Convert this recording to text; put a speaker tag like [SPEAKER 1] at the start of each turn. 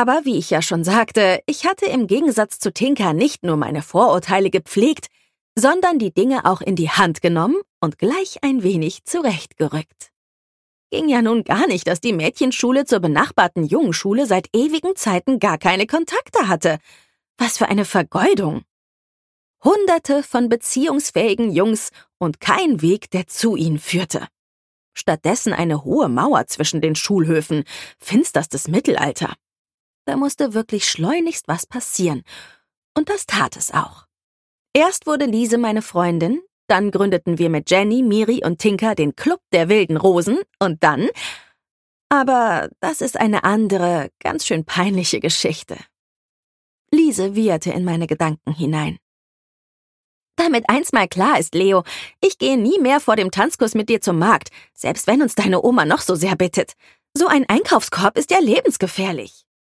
[SPEAKER 1] Aber wie ich ja schon sagte, ich hatte im Gegensatz zu Tinker nicht nur meine Vorurteile gepflegt, sondern die Dinge auch in die Hand genommen und gleich ein wenig zurechtgerückt. Ging ja nun gar nicht, dass die Mädchenschule zur benachbarten Jungenschule seit ewigen Zeiten gar keine Kontakte hatte. Was für eine Vergeudung! Hunderte von beziehungsfähigen Jungs und kein Weg, der zu ihnen führte. Stattdessen eine hohe Mauer zwischen den Schulhöfen, finsterstes Mittelalter. Da musste wirklich schleunigst was passieren. Und das tat es auch. Erst wurde Lise meine Freundin, dann gründeten wir mit Jenny, Miri und Tinker den Club der wilden Rosen und dann... Aber das ist eine andere, ganz schön peinliche Geschichte. Lise wieherte in meine Gedanken hinein. Damit eins mal klar ist, Leo, ich gehe nie mehr vor dem Tanzkurs mit dir zum Markt, selbst wenn uns deine Oma noch so sehr bittet. So ein Einkaufskorb ist ja lebensgefährlich.